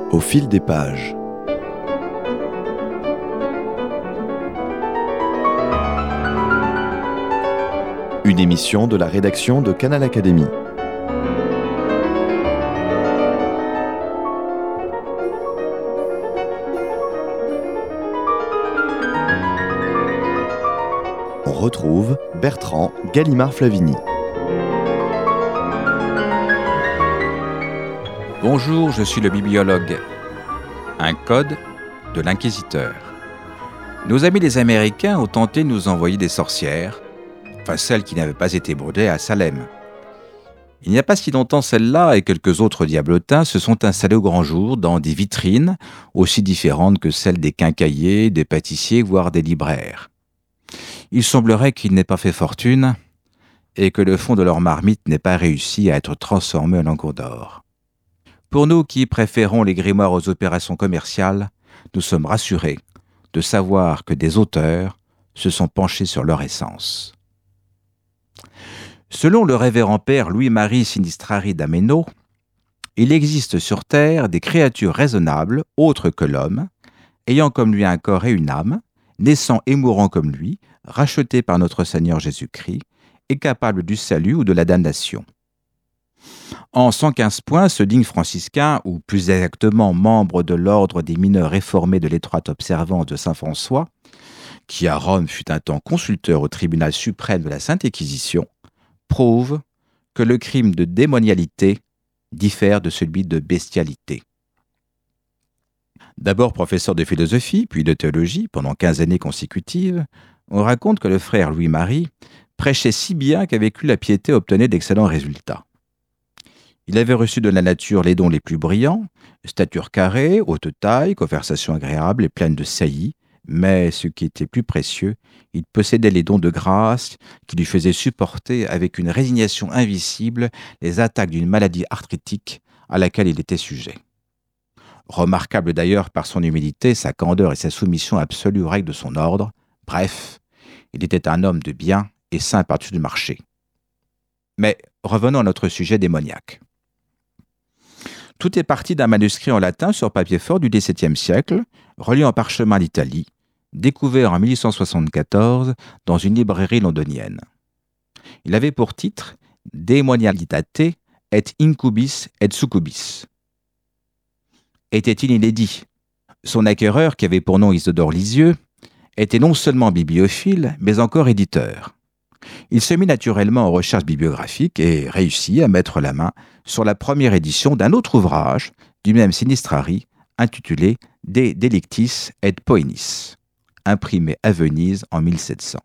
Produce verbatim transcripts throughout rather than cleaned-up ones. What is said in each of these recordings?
Au fil des pages. Une émission de la rédaction de Canal Académie. On retrouve Bertrand Gallimard-Flavigny. Bonjour, je suis le bibliologue. Un code de l'inquisiteur. Nos amis les Américains ont tenté de nous envoyer des sorcières, enfin celles qui n'avaient pas été brûlées à Salem. Il n'y a pas si longtemps, celles-là et quelques autres diablotins se sont installés au grand jour dans des vitrines aussi différentes que celles des quincailliers, des pâtissiers, voire des libraires. Il semblerait qu'ils n'aient pas fait fortune et que le fond de leur marmite n'ait pas réussi à être transformé en lingots d'or. Pour nous qui préférons les grimoires aux opérations commerciales, nous sommes rassurés de savoir que des auteurs se sont penchés sur leur essence. Selon le révérend père Louis-Marie Sinistrari d'Ameno, il existe sur Terre des créatures raisonnables, autres que l'homme, ayant comme lui un corps et une âme, naissant et mourant comme lui, rachetés par notre Seigneur Jésus-Christ, et capables du salut ou de la damnation. En cent quinze points, ce digne franciscain, ou plus exactement membre de l'ordre des mineurs réformés de l'étroite observance de saint François, qui à Rome fut un temps consulteur au tribunal suprême de la Sainte Inquisition, prouve que le crime de démonialité diffère de celui de bestialité. D'abord professeur de philosophie, puis de théologie, pendant quinze années consécutives, on raconte que le frère Louis-Marie prêchait si bien qu'avec lui la piété obtenait d'excellents résultats. Il avait reçu de la nature les dons les plus brillants, stature carrée, haute taille, conversation agréable et pleine de saillies, mais ce qui était plus précieux, il possédait les dons de grâce qui lui faisaient supporter avec une résignation invisible les attaques d'une maladie arthritique à laquelle il était sujet. Remarquable d'ailleurs par son humilité, sa candeur et sa soumission absolue aux règles de son ordre, bref, il était un homme de bien et saint par-dessus le marché. Mais revenons à notre sujet démoniaque. Tout est parti d'un manuscrit en latin sur papier fort du dix-septième siècle, relié en parchemin d'Italie, découvert en mille huit cent soixante-quatorze dans une librairie londonienne. Il avait pour titre « Demonialitate et incubis et succubis ». Était-il inédit ? Son acquéreur, qui avait pour nom Isidore Lisieux, était non seulement bibliophile, mais encore éditeur. Il se mit naturellement en recherche bibliographique et réussit à mettre la main sur la première édition d'un autre ouvrage du même Sinistrari, intitulé De Delictis et Poenis, imprimé à Venise en mille sept cents.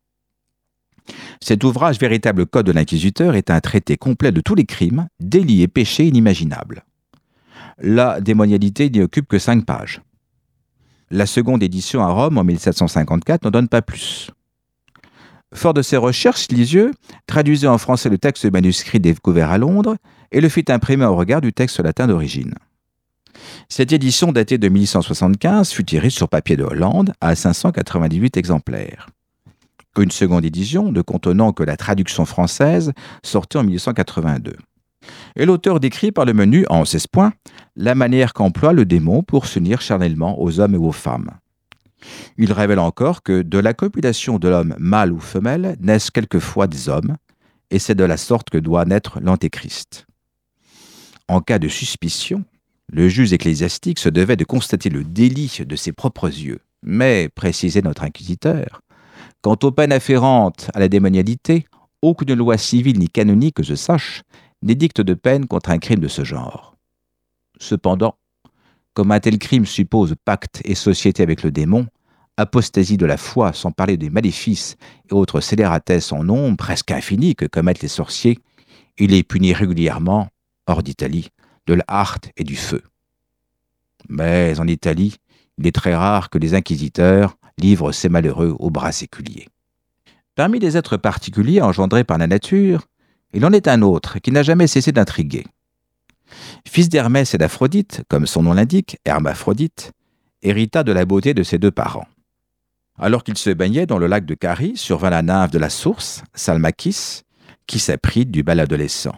Cet ouvrage, véritable code de l'inquisiteur, est un traité complet de tous les crimes, délits et péchés inimaginables. La démonialité n'y occupe que cinq pages. La seconde édition à Rome en mille sept cent cinquante-quatre n'en donne pas plus. Fort de ses recherches, Lisieux traduisit en français le texte manuscrit découvert à Londres et le fit imprimer au regard du texte latin d'origine. Cette édition datée de mille huit cent soixante-quinze fut tirée sur papier de Hollande à cinq cent quatre-vingt-dix-huit exemplaires. Une seconde édition, ne contenant que la traduction française, sortait en mille huit cent quatre-vingt-deux. Et l'auteur décrit par le menu, en seize points, la manière qu'emploie le démon pour s'unir charnellement aux hommes et aux femmes. Il révèle encore que de la copulation de l'homme mâle ou femelle naissent quelquefois des hommes, et c'est de la sorte que doit naître l'antéchrist. En cas de suspicion, le juge ecclésiastique se devait de constater le délit de ses propres yeux. Mais, précisait notre inquisiteur, quant aux peines afférentes à la démonialité, aucune loi civile ni canonique que je sache n'édicte de peine contre un crime de ce genre. Cependant, comme un tel crime suppose pacte et société avec le démon, apostasie de la foi sans parler des maléfices et autres scélératesses en nombre presque infinies que commettent les sorciers, il est puni régulièrement, hors d'Italie, de la harte et du feu. Mais en Italie, il est très rare que les inquisiteurs livrent ces malheureux aux bras séculiers. Parmi les êtres particuliers engendrés par la nature, il en est un autre qui n'a jamais cessé d'intriguer. Fils d'Hermès et d'Aphrodite, comme son nom l'indique, Hermaphrodite, hérita de la beauté de ses deux parents. Alors qu'il se baignait dans le lac de Carie, survint la nymphe de la source, Salmaquis, qui s'apprit du bel adolescent.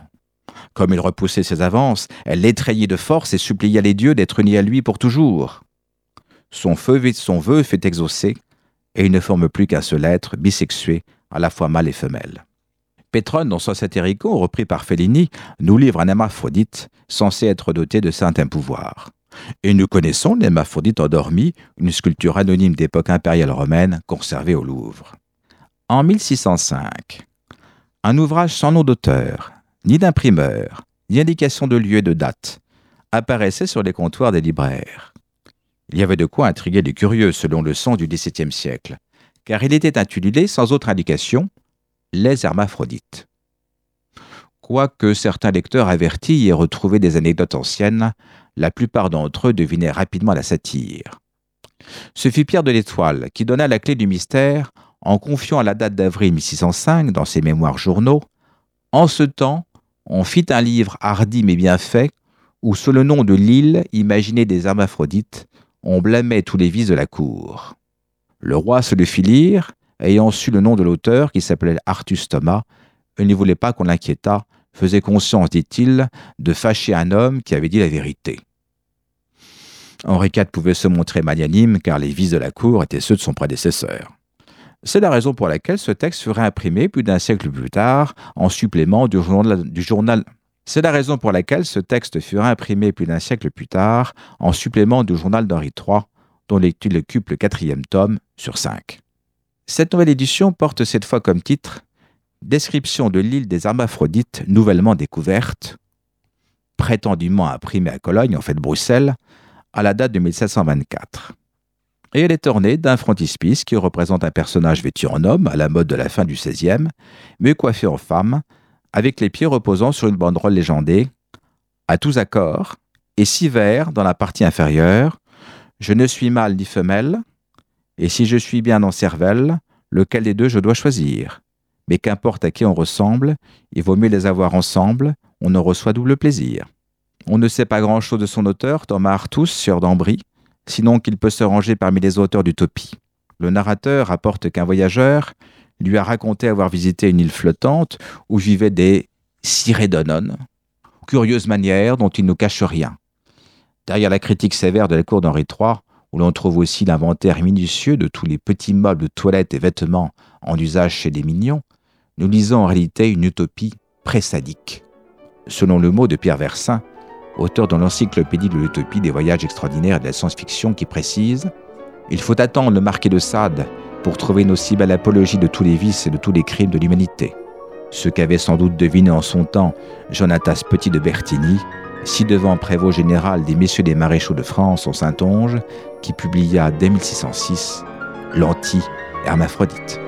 Comme il repoussait ses avances, elle l'étreignit de force et supplia les dieux d'être unis à lui pour toujours. Son feu, son vœu fut exaucé, et il ne forme plus qu'un seul être, bisexué, à la fois mâle et femelle. Pétrone, dans son Satyricon, repris par Fellini, nous livre un hermaphrodite censé être doté de certains pouvoirs. Et nous connaissons l'hermaphrodite endormi, une sculpture anonyme d'époque impériale romaine conservée au Louvre. En mille six cent cinq, un ouvrage sans nom d'auteur, ni d'imprimeur, ni indication de lieu et de date, apparaissait sur les comptoirs des libraires. Il y avait de quoi intriguer les curieux selon le son du dix-septième siècle, car il était intitulé sans autre indication « Les hermaphrodites ». Quoique certains lecteurs avertis y aient retrouvé des anecdotes anciennes, la plupart d'entre eux devinaient rapidement la satire. Ce fut Pierre de l'Étoile qui donna la clé du mystère en confiant à la date d'avril mille six cent cinq dans ses mémoires journaux « En ce temps, on fit un livre hardi mais bien fait, où sous le nom de l'île imaginée des hermaphrodites, on blâmait tous les vices de la cour. Le roi se le fit lire, ayant su le nom de l'auteur qui s'appelait Artus Thomas, et ne voulait pas qu'on l'inquiétât, faisait conscience, dit-il, de fâcher un homme qui avait dit la vérité. » Henri quatre pouvait se montrer magnanime car les vices de la cour étaient ceux de son prédécesseur. C'est la raison pour laquelle ce texte fut réimprimé plus d'un siècle plus tard en supplément du journal, du journal. C'est la raison pour laquelle ce texte fut réimprimé plus d'un siècle plus tard en supplément du journal d'Henri trois, dont l'étude occupe le quatrième tome sur cinq. Cette nouvelle édition porte cette fois comme titre « Description de l'île des hermaphrodites nouvellement découverte », prétendument imprimée à Cologne, en fait Bruxelles, à la date de mille sept cent vingt-quatre. Et elle est ornée d'un frontispice qui représente un personnage vêtu en homme à la mode de la fin du seizième, mais coiffé en femme, avec les pieds reposant sur une banderole légendée « À tous accords » et six vers dans la partie inférieure « Je ne suis mâle ni femelle, et si je suis bien en cervelle, lequel des deux je dois choisir. Mais qu'importe à qui on ressemble, il vaut mieux les avoir ensemble, on en reçoit double plaisir. » On ne sait pas grand-chose de son auteur, Thomas Artus, sieur d'Ambry, sinon qu'il peut se ranger parmi les auteurs d'utopie. Le narrateur rapporte qu'un voyageur lui a raconté avoir visité une île flottante où vivaient des Sirédonones, curieuse manière dont il ne cache rien. Derrière la critique sévère de la cour d'Henri trois, où l'on trouve aussi l'inventaire minutieux de tous les petits meubles de toilette et vêtements en usage chez les mignons, nous lisons en réalité une utopie pré-sadique. Selon le mot de Pierre Versin, auteur de l'encyclopédie de l'utopie des voyages extraordinaires et de la science-fiction, qui précise « Il faut attendre le marquis de Sade pour trouver une aussi belle apologie de tous les vices et de tous les crimes de l'humanité. » Ce qu'avait sans doute deviné en son temps Jonatas Petit de Bertigny, ci-devant prévôt général des messieurs des maréchaux de France en Saintonge, qui publia dès mille six cent six l'Anti-Hermaphrodite.